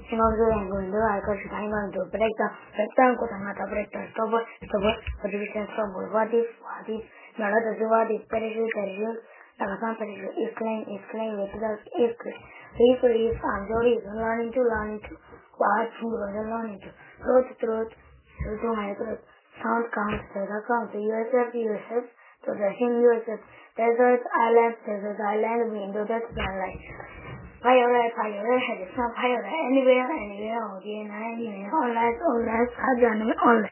Sinozo and Gundo, I got time to break the rectangle and not a breaker, stop, division stop, what if, not what if, perishable, Nagasan perishable, is claim, without is claim. If Anjori is learning to watch food or learning to throat, to my throat, sound counts, USF, to the same USF, desert island, window, that's sunlight. Fire, had some fire anywhere, anywhere, online, online.